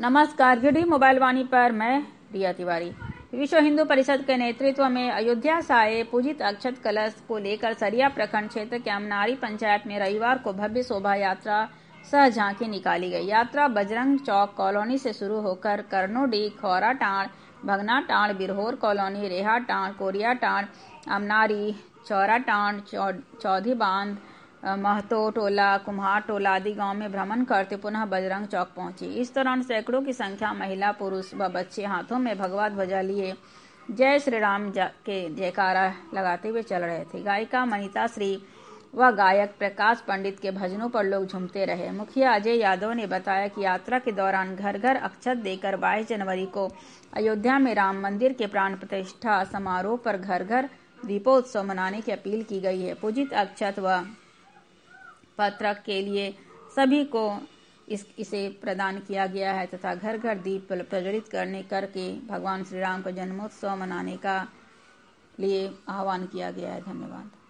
नमस्कार, गिरडी मोबाइल वाणी पर मैं रिया तिवारी। विश्व हिंदू परिषद के नेतृत्व में अयोध्या से आए पूजित अक्षत कलश को लेकर सरिया प्रखंड क्षेत्र के अमनारी पंचायत में रविवार को भव्य शोभा यात्रा सह झांकी निकाली गई। यात्रा बजरंग चौक कॉलोनी से शुरू होकर करनोडी, खौरा टांड़, भगना टांड़, बिरहोर कॉलोनी, रेहा टांड़, कोरिया टांड़, अमनारी, चौरा टांड़, चौधी बांध, महतो टोला, कुम्हार टोला आदि गांव में भ्रमण करते पुनः बजरंग चौक पहुंची। इस दौरान सैकड़ों की संख्या महिला, पुरुष व बच्चे हाथों में भगवा ध्वजा लिए जय श्री राम के जयकारा लगाते हुए चल रहे थे। गायिका मनीता श्री व गायक प्रकाश पंडित के भजनों पर लोग झूमते रहे। मुखिया अजय यादव ने बताया कि यात्रा के दौरान घर घर अक्षत देकर 22 जनवरी को अयोध्या में राम मंदिर के प्राण प्रतिष्ठा समारोह पर घर घर दीपोत्सव मनाने की अपील की गई है। पूजित अक्षत व पत्र के लिए सभी को इसे प्रदान किया गया है तथा घर घर दीप प्रज्वलित करके भगवान श्री राम का जन्मोत्सव मनाने का लिए आह्वान किया गया है। धन्यवाद।